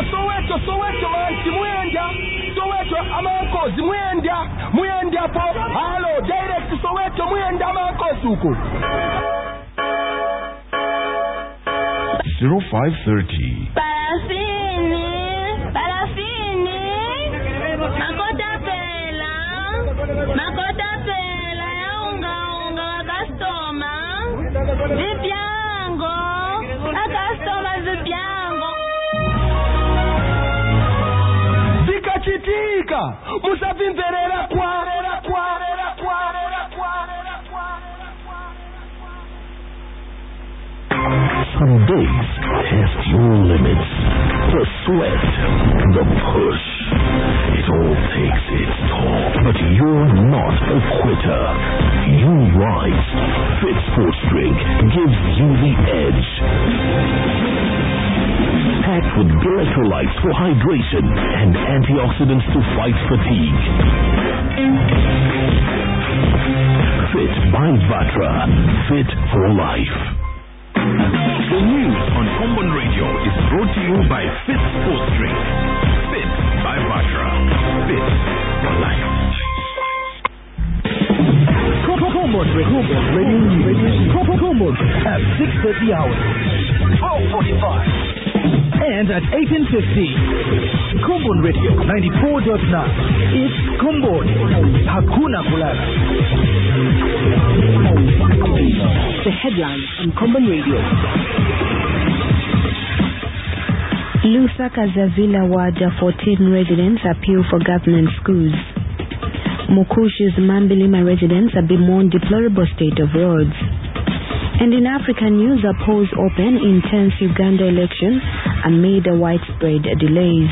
Soweto manti mwenda Soweto amankozi mwenda po halo direct Soweto mwenda amankozi huko 0530 Parafini Makota pela ya unga customer Zipiango a customer zipiango Zikachitika musavimverera kwa Some days test your limits. The sweat, the push, it all takes its toll. But you're not a quitter. You rise. Fit Sports Drink gives you the edge. Packed with electrolytes for hydration and antioxidants to fight fatigue. Fit by Vatra. Fit for life. The news on Common Radio is brought to you by Fit Sports Drink. Fit by Vatra. Fit for life. Common Radio at 6:30 hours, 12:45, and at 18:50. Common Radio 94.9. It's Combon. Hakuna kulala. The headlines on Common Radio. Lusaka Zavila Ward 14 residents appeal for government schools. Mukushu's Mambilima residents bemoan deplorable state of roads. And in African news, polls open in tense Uganda election amid widespread delays.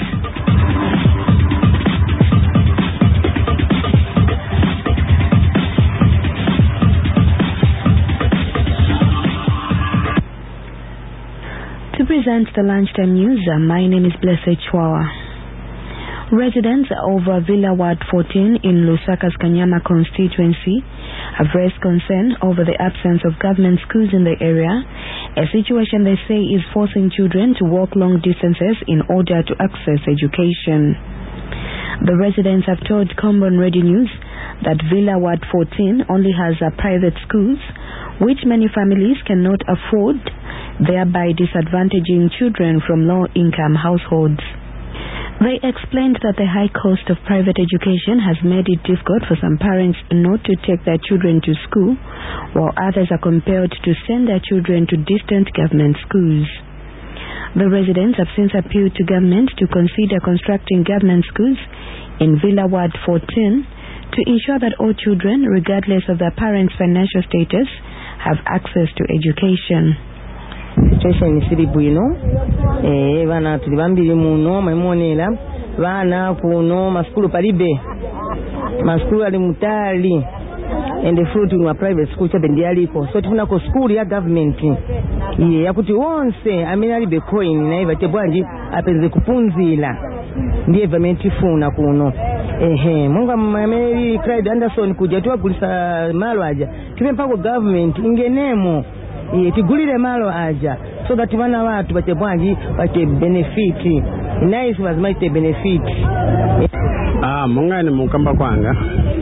To present the lunchtime news, my name is Blessed Chwawa. Residents of Villa Ward 14 in Lusaka's Kanyama constituency have raised concern over the absence of government schools in the area, a situation they say is forcing children to walk long distances in order to access education. The residents have told Combon Radio News that Villa Ward 14 only has private schools, which many families cannot afford, thereby disadvantaging children from low-income households. They explained that the high cost of private education has made it difficult for some parents not to take their children to school, while others are compelled to send their children to distant government schools. The residents have since appealed to government to consider constructing government schools in Villa Ward 14 to ensure that all children, regardless of their parents' financial status, have access to education. Situation is bwino bana tuli bambiri muno mwemonera bana kuno maskulu palibe maskulu ali mutali and the fruit in private school chabe ndi aliko so tufuna ko school ya government yakuti wonse amene ali be coin na iva tebwanji apeze kupunzira ndiye government ifuna kuno munga mameli Clyde Anderson kuja tuwagulisa malo aja tipe mpako government ingenemo tigulire malo aja so that wana watu batebwanji bate benefit nice was my benefit munga ni mukamba kwanga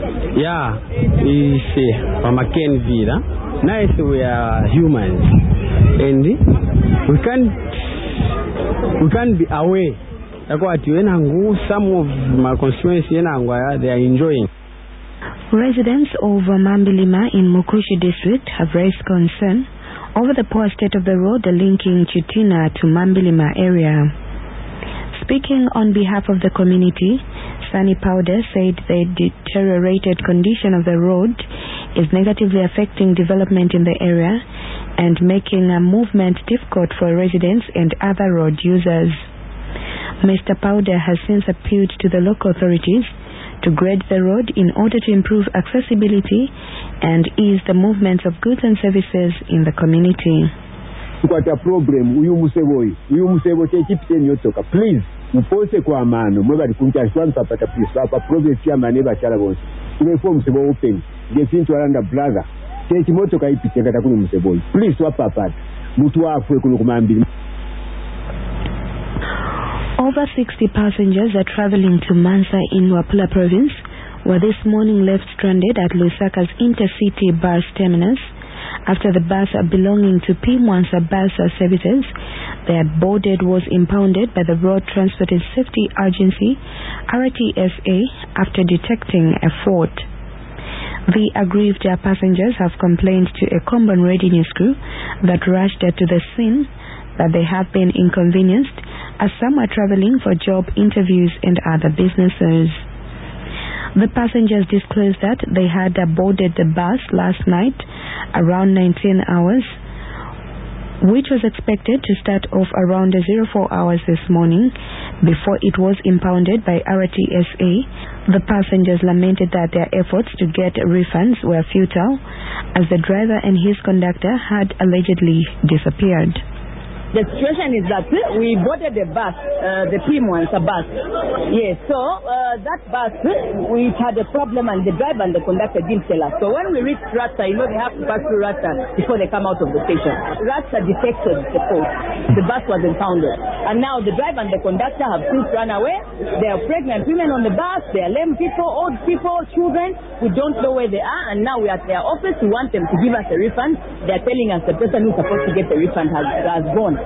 ise from Kenville nice we are humans and we can't be away akwati wenangu some of my constituency yenangu they are enjoying. Residents of Mambilima in Mukushu district have raised concern over the poor state of the road linking Chitina to Mambilima area. Speaking on behalf of the community, Sunny Powder said the deteriorated condition of the road is negatively affecting development in the area and making a movement difficult for residents and other road users. Mr. Powder has since appealed to the local authorities to grade the road in order to improve accessibility and ease the movements of goods and services in the community. Got a problem, uyu musebo chechipite nyotoka. Please, upose kwa mano, mwebali kunchashwa mpapata please, papa progress ya maneba chala bonsi. Umefuwa musebo open, gesintu alanda blaza. Chechi motoka ipite kata kuni musebo. Please, wapapata. Mutu wafwe kunu kumambili. Over 60 passengers are traveling to Mansa in Wapula province were this morning left stranded at Lusaka's intercity bus terminus after the bus belonging to P-Mwansa Bus Services they had boarded was impounded by the Road Transport and Safety Agency RTSA after detecting a fault. The aggrieved passengers have complained to a Combon readiness crew that rushed to the scene that they have been inconvenienced as some are traveling for job interviews and other businesses. The passengers disclosed that they had boarded the bus last night around 19 hours, which was expected to start off around 04 hours this morning before it was impounded by RTSA. The passengers lamented that their efforts to get refunds were futile as the driver and his conductor had allegedly disappeared. The situation is that we boarded the bus, the P-Mwansa bus. Yes, so that bus, we had a problem and the driver and the conductor didn't tell us. So when we reached Rasta, they have to pass through Rasta before they come out of the station. Rasta defected the post. The bus was impounded. And now the driver and the conductor have since run away. There are pregnant women on the bus. There are lame people, old people, children. We don't know where they are. And now we are at their office. We want them to give us a refund. They are telling us the person who's supposed to get the refund has gone.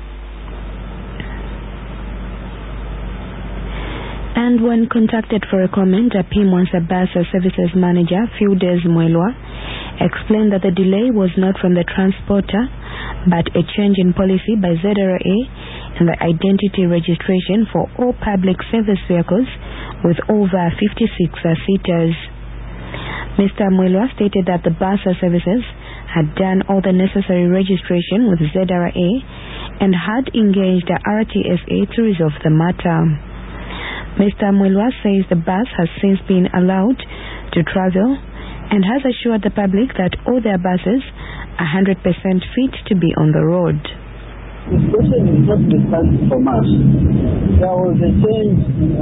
And when contacted for a comment, P-Mwansa Bus Services manager Fiudes Mwelwa explained that the delay was not from the transporter but a change in policy by ZRA in the identity registration for all public service vehicles with over 56 seaters. Mr. Mwelwa stated that the bus services had done all the necessary registration with ZRA and had engaged the RTSA to resolve the matter. Mr. Mwelwa says the bus has since been allowed to travel and has assured the public that all their buses are 100% fit to be on the road. The question is not discussed from us. There was a change in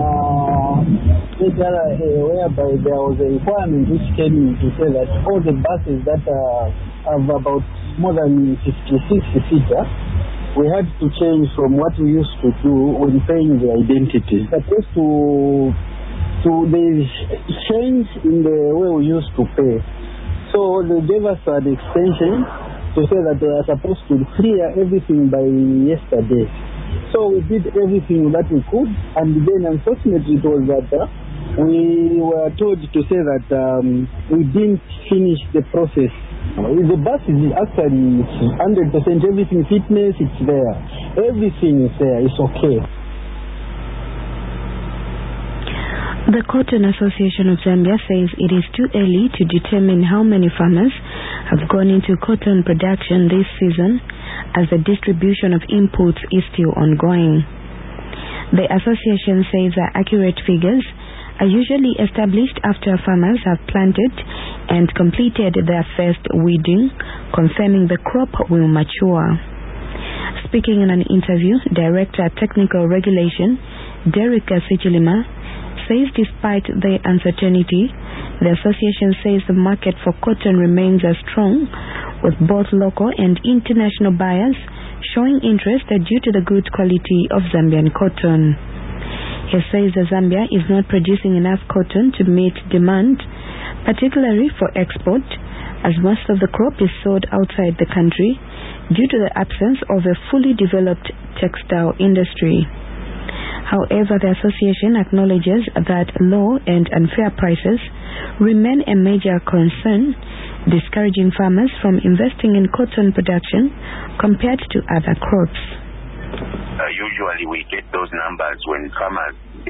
whereby there was a requirement which came in to say that all the buses that have about more than 50-60-seater, we had to change from what we used to do when paying the identity. Supposed to there is change in the way we used to pay. So they gave us an extension to say that they are supposed to clear everything by yesterday. So we did everything that we could, and then unfortunately it was that we were told to say that we didn't finish the process. The bus is actually 100%, everything fitness, it's there. Everything is there, it's okay. The Cotton Association of Zambia says it is too early to determine how many farmers have gone into cotton production this season as the distribution of inputs is still ongoing. The association says that accurate figures are usually established after farmers have planted and completed their first weeding, confirming the crop will mature. Speaking in an interview, Director Technical Regulation Derek Sichilima says despite the uncertainty, the association says the market for cotton remains strong, with both local and international buyers showing interest due to the good quality of Zambian cotton. He says that Zambia is not producing enough cotton to meet demand, particularly for export, as most of the crop is sold outside the country due to the absence of a fully developed textile industry. However, the association acknowledges that low and unfair prices remain a major concern, discouraging farmers from investing in cotton production compared to other crops. Usually we get those numbers when farmers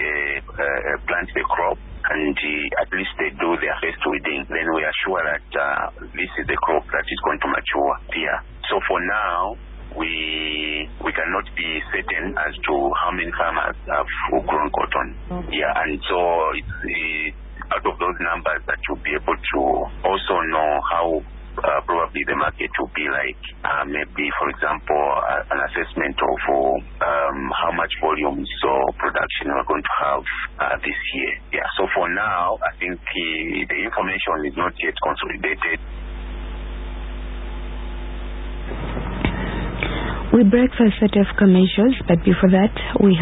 plant the crop and at least they do their first weeding. Then we are sure that this is the crop that is going to mature here. So for now, we cannot be certain as to how many farmers have grown cotton. Yeah, and so it's out of those numbers that you'll be able to also know how probably the market will be like. Maybe, for example, an assessment of how much volumes or production we're going to have this year. Yeah, so for now, I think the information is not yet consolidated. We break for a set of commercials, but before that, we